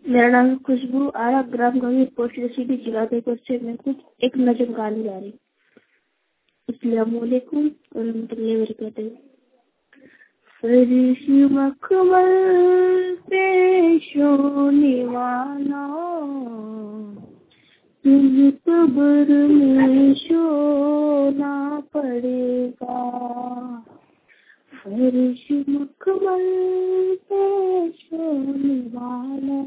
मेरा नाम खुशबू आरा, ग्राम गंगी, पोस्ट रसीदी, जिला देवघर से मैं कुछ एक नजम गाने जा रही। अस्सलामुअलैकुम वरहमतुल्लाहि वबरकातुहू। फर्श मखमल पेश होने वाला तुझ कब्र में सोना पड़ेगा। फर्श मखमल पेश होने वाला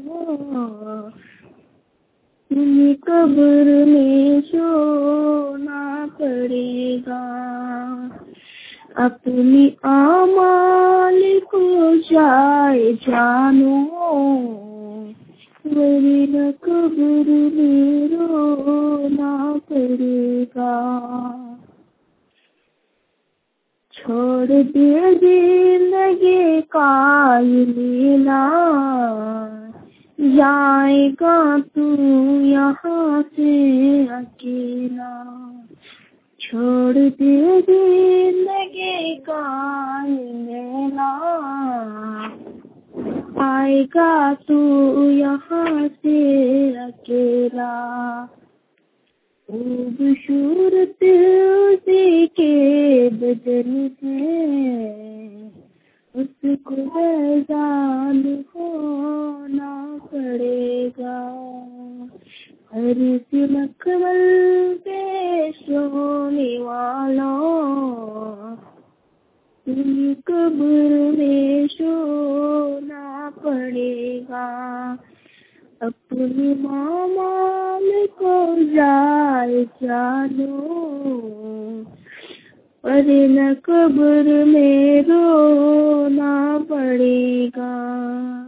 तुझ कब्र में सोना पड़ेगा। अपनी आमाल को जाए जानो वरना कब्र में रोना पड़ेगा। छोड़ दे जिंदगी का ये लीला, जाएगा तू यहाँ से अकेला। छोड़ दे जिंदगी का ये लीला, आएगा तू यहाँ से अकेला। खूबसूरत उसी के बदन से उसको बेजान होना पड़ेगा। हर मखमल पेश होने वाला तुझे कब्र में सोना पड़ेगा। अपने मामाल को जाए जानो वरना कब्र में रोना पड़ेगा।